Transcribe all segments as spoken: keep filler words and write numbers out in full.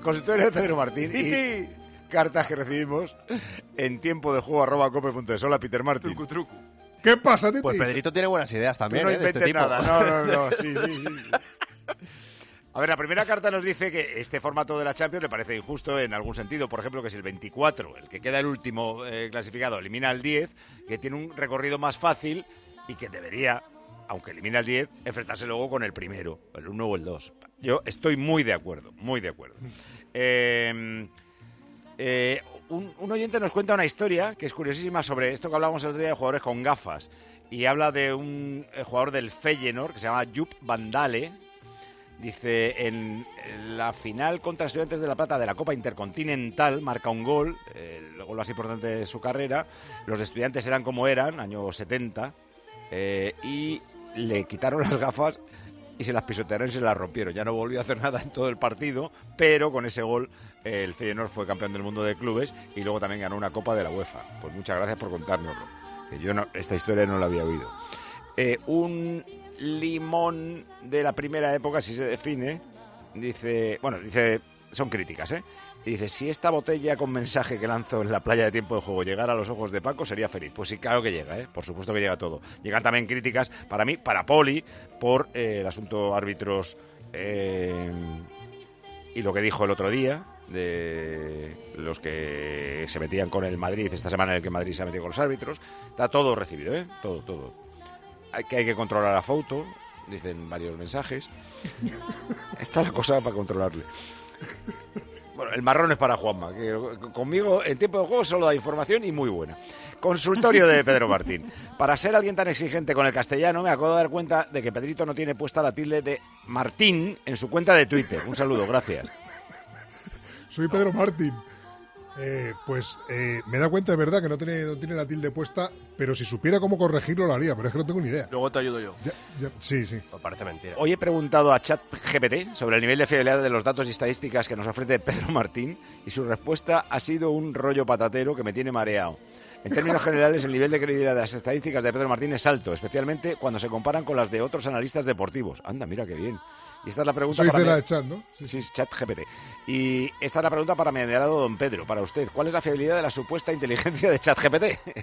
consultorio de Pedro Martín y cartas que recibimos en tiempo de juego arroba cope punto es. Hola, Peter Martín. Truco, truco. ¿Qué pasa, Titi? Pues Pedrito tiene buenas ideas también, Tú no ¿eh? inventes de este tipo. nada, no, no, no, sí, sí, sí. A ver, la primera carta nos dice que este formato de la Champions le parece injusto en algún sentido. Por ejemplo, que si el veinticuatro, el que queda el último eh, clasificado, elimina al diez, que tiene un recorrido más fácil y que debería, aunque elimine al diez, enfrentarse luego con el primero, el uno o el dos. Yo estoy muy de acuerdo, muy de acuerdo. Eh, eh, un, un oyente nos cuenta una historia que es curiosísima sobre esto que hablábamos el otro día de jugadores con gafas. Y habla de un eh, jugador del Feyenoord que se llama Joop van Dale. Dice, en la final contra Estudiantes de La Plata de la Copa Intercontinental marca un gol, eh, el gol más importante de su carrera. Los Estudiantes eran como eran, años setenta, eh, y le quitaron las gafas y se las pisotearon y se las rompieron. Ya no volvió a hacer nada en todo el partido, pero con ese gol eh, el Feyenoord fue campeón del mundo de clubes y luego también ganó una Copa de la UEFA. Pues muchas gracias por contárnoslo, que yo no, esta historia no la había oído. Eh, un limón de la primera época, si se define, dice, bueno, dice, son críticas, ¿eh? Y dice, si esta botella con mensaje que lanzó en la playa de tiempo de juego llegara a los ojos de Paco, sería feliz. Pues sí, claro que llega, ¿eh? Por supuesto que llega todo. Llegan también críticas, para mí, para Poli, por eh, el asunto árbitros eh, y lo que dijo el otro día, de los que se metían con el Madrid, esta semana en el que Madrid se ha metido con los árbitros. Está todo recibido, ¿eh? Todo, todo. Que hay que controlar a Fouto, dicen varios mensajes. Está la cosa para controlarle. Bueno, el marrón es para Juanma, que conmigo en tiempo de juego solo da información y muy buena. Consultorio de Pedro Martín. Para ser alguien tan exigente con el castellano, me acabo de dar cuenta de que Pedrito no tiene puesta la tilde de Martín en su cuenta de Twitter. Un saludo, gracias. Soy Pedro Martín. Eh, pues eh, me da cuenta de verdad que no tiene, no tiene la tilde puesta, pero si supiera cómo corregirlo lo haría, pero es que no tengo ni idea. Luego te ayudo yo. Ya, ya, sí, sí. Me parece mentira. Hoy he preguntado a ChatGPT sobre el nivel de fiabilidad de los datos y estadísticas que nos ofrece Pedro Martín y su respuesta ha sido un rollo patatero que me tiene mareado. En términos generales, el nivel de credibilidad de las estadísticas de Pedro Martín es alto, especialmente cuando se comparan con las de otros analistas deportivos. Anda, mira qué bien. Y esta es la pregunta Eso para dice me... la de chat, ¿no? Sí, sí, ChatGPT. Y esta es la pregunta para mi admirado don Pedro, para usted. ¿Cuál es la fiabilidad de la supuesta inteligencia de ChatGPT?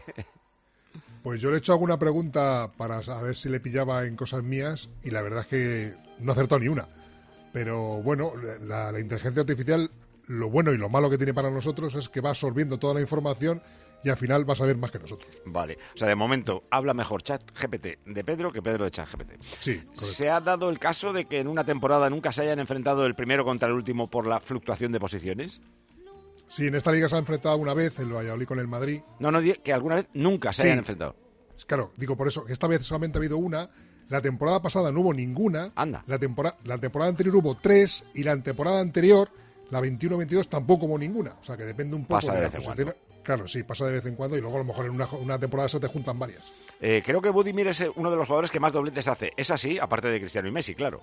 Pues yo le he hecho alguna pregunta para saber si le pillaba en cosas mías y la verdad es que no ha acertado ni una. Pero bueno, la, la inteligencia artificial, lo bueno y lo malo que tiene para nosotros es que va absorbiendo toda la información y al final va a saber más que nosotros. Vale. O sea, de momento habla mejor ChatGPT de Pedro que Pedro de ChatGPT. Sí, correcto. ¿Se ha dado el caso de que en una temporada nunca se hayan enfrentado el primero contra el último por la fluctuación de posiciones? Sí, en esta liga se ha enfrentado una vez el Valladolid con el Madrid. No, no, que alguna vez nunca se Sí. hayan enfrentado. Claro, digo por eso, que esta vez solamente ha habido una. La temporada pasada no hubo ninguna. Anda. La temporada, la temporada anterior hubo tres y la temporada anterior, la veintiuno veintidós, tampoco hubo ninguna. O sea, que depende un poco Pasa de de la vez en posición. Claro, sí, pasa de vez en cuando y luego a lo mejor en una, una temporada se te juntan varias. Eh, creo que Budimir es uno de los jugadores que más dobletes hace. Es así, aparte de Cristiano y Messi, claro.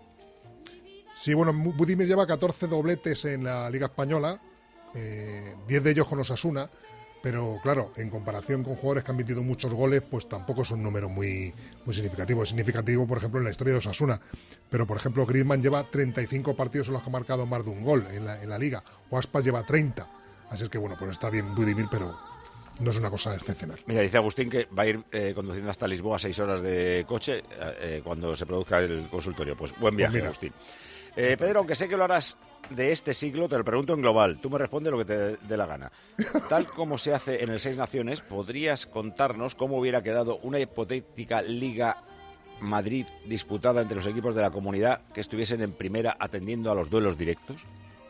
Sí, bueno, Budimir lleva catorce dobletes en la Liga Española, eh, diez de ellos con Osasuna, pero claro, en comparación con jugadores que han metido muchos goles, pues tampoco es un número muy, muy significativo. Es significativo, por ejemplo, en la historia de Osasuna. Pero, por ejemplo, Griezmann lleva treinta y cinco partidos en los que ha marcado más de un gol en la, en la Liga. O Aspas lleva treinta. Así es que, bueno, pues está bien Budimir, pero no es una cosa excepcional. Mira, dice Agustín que va a ir eh, conduciendo hasta Lisboa seis horas de coche eh, cuando se produzca el consultorio. Pues buen viaje, Pues mira. Agustín. Eh, Pedro, aunque sé que lo harás de este siglo, te lo pregunto en global. Tú me respondes lo que te dé la gana. Tal como se hace en el Seis Naciones, ¿podrías contarnos cómo hubiera quedado una hipotética Liga Madrid disputada entre los equipos de la comunidad que estuviesen en primera atendiendo a los duelos directos?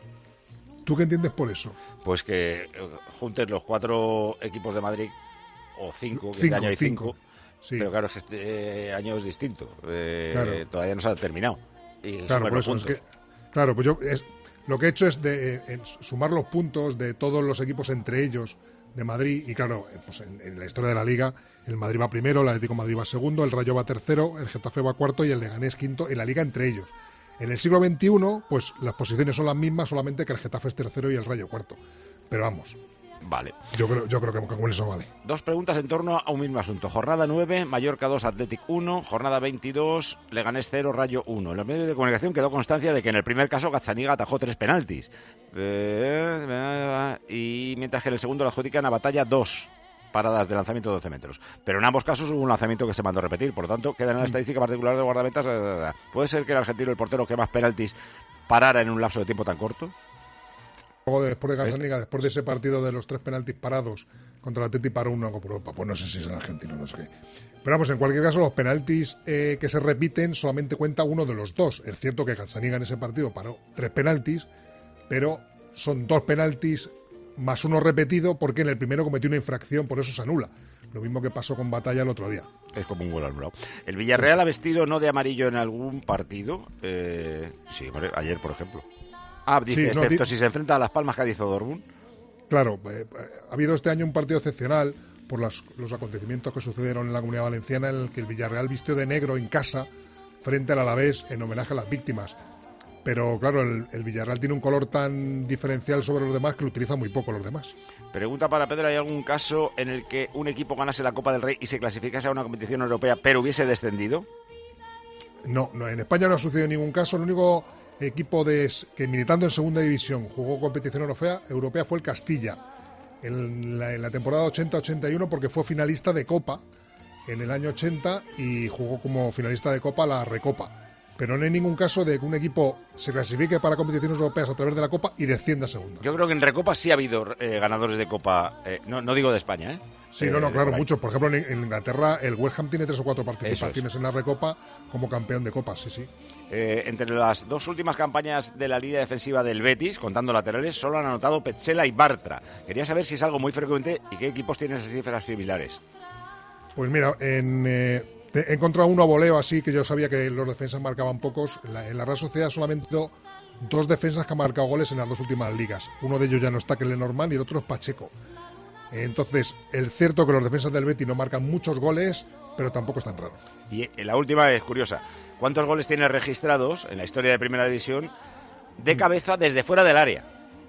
¿Tú qué entiendes por eso? Pues que eh, juntes los cuatro equipos de Madrid, o cinco, que Cinco, este año hay cinco, cinco, sí. pero claro, es que este eh, año es distinto. Eh, Claro. Todavía no se ha terminado. Y Claro, suman por los eso es puntos. que, claro, pues yo es, lo que he hecho es de eh, sumar los puntos de todos los equipos entre ellos de Madrid y claro, eh, pues en, en la historia de la Liga el Madrid va primero, el Atlético de Madrid va segundo, el Rayo va tercero, el Getafe va cuarto y el Leganés quinto en la Liga entre ellos. En el siglo veintiuno, pues las posiciones son las mismas, solamente que el Getafe es tercero y el Rayo cuarto. Pero vamos, Vale. Yo creo, yo creo que con eso vale. Dos preguntas en torno a un mismo asunto. Jornada nueve, Mallorca dos, Athletic uno. Jornada veintidós, Leganés cero, Rayo uno. En los medios de comunicación quedó constancia de que en el primer caso Gazzaniga atajó tres penaltis. Eh, y mientras que en el segundo la adjudican a Batalla dos paradas de lanzamiento de doce metros. Pero en ambos casos hubo un lanzamiento que se mandó a repetir. Por lo tanto, queda en la estadística particular de guardametas. ¿Puede ser que el argentino, el portero que más penaltis, parara en un lapso de tiempo tan corto? Luego, después de Gazzaniga, después de ese partido de los tres penaltis parados contra el Atleti, paró uno en Copa Europa. Pues no sé si es el argentino, no sé qué. Pero vamos, en cualquier caso, los penaltis eh, que se repiten solamente cuenta uno de los dos. Es cierto que Gazzaniga en ese partido paró tres penaltis, pero son dos penaltis más uno repetido porque en el primero cometió una infracción, por eso se anula. Lo mismo que pasó con Batalla el otro día. Es como un gol anulado. ¿El Villarreal ha vestido no de amarillo en algún partido? Eh, sí, ayer, por ejemplo. Ah, dice, sí, no, excepto si se enfrenta a Las Palmas, Cádiz o Dortmund. Claro, eh, ha habido este año un partido excepcional por las, los acontecimientos que sucedieron en la Comunidad Valenciana, en el que el Villarreal vistió de negro en casa frente al Alavés en homenaje a las víctimas. Pero claro, el, el Villarreal tiene un color tan diferencial sobre los demás que lo utiliza muy poco los demás. Pregunta para Pedro, ¿hay algún caso en el que un equipo ganase la Copa del Rey y se clasificase a una competición europea pero hubiese descendido? No, no, en España no ha sucedido ningún caso. El único equipo de, que militando en segunda división jugó competición europea, europea fue el Castilla en la, en la temporada ochenta ochenta y uno, porque fue finalista de Copa en el año ochenta y jugó como finalista de Copa la Recopa. Pero no hay ningún caso de que un equipo se clasifique para competiciones europeas a través de la Copa y descienda a segunda. Yo creo que en Recopa sí ha habido eh, ganadores de Copa, eh, no, no digo de España, ¿eh? Sí, no, no, claro, muchos. Por ejemplo, en, en Inglaterra el West Ham tiene tres o cuatro participaciones es. en la Recopa como campeón de Copa, sí, sí. Eh, entre las dos últimas campañas de la línea defensiva del Betis, contando laterales, solo han anotado Petzela y Bartra. Quería saber si es algo muy frecuente y qué equipos tienen esas cifras similares. Pues mira, en... Eh... he encontrado uno a voleo así, que yo sabía que los defensas marcaban pocos. En la, en la Real Sociedad solamente dos defensas que han marcado goles en las dos últimas ligas. Uno de ellos ya no está, que es Lenormand, y el otro es Pacheco. Entonces, es cierto que los defensas del Betis no marcan muchos goles, pero tampoco es tan raro. Y la última es curiosa. ¿Cuántos goles tiene registrados en la historia de Primera División de cabeza desde fuera del área?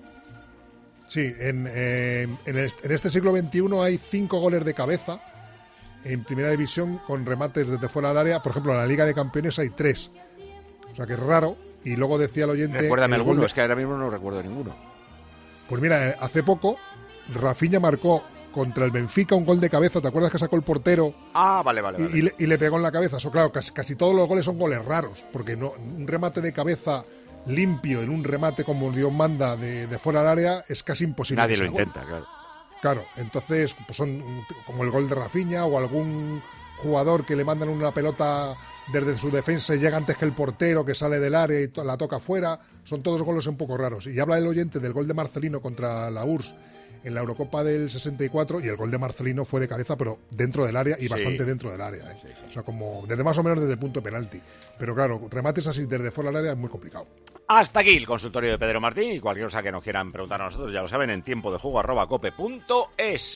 Sí, en, eh, en, el, en este siglo veintiuno hay cinco goles de cabeza en Primera División con remates desde fuera del área. Por ejemplo, en la Liga de Campeones hay tres. O sea que es raro. Y luego decía el oyente... Recuérdame el alguno, de... es que ahora mismo no recuerdo ninguno. Pues mira, hace poco Rafinha marcó contra el Benfica un gol de cabeza. ¿Te acuerdas que sacó el portero? Ah, vale, vale. vale. Y, y, le, y le pegó en la cabeza. Eso, claro, casi, casi todos los goles son goles raros. Porque no, un remate de cabeza limpio en un remate como Dios manda de, de fuera del área es casi imposible. Nadie lo intenta, gol. claro. Claro, entonces pues son como el gol de Rafinha o algún jugador que le mandan una pelota desde su defensa y llega antes que el portero que sale del área y to- la toca fuera. Son todos goles un poco raros. Y habla el oyente del gol de Marcelino contra la U R S S en la Eurocopa del sesenta y cuatro, y el gol de Marcelino fue de cabeza, pero dentro del área y sí. bastante dentro del área. ¿eh? Sí, sí. O sea, como desde más o menos desde el punto de penalti. Pero claro, remates así desde fuera del área es muy complicado. Hasta aquí el consultorio de Pedro Martín, y cualquier cosa que nos quieran preguntar a nosotros, ya lo saben, en tiempo de juego arroba cope punto es.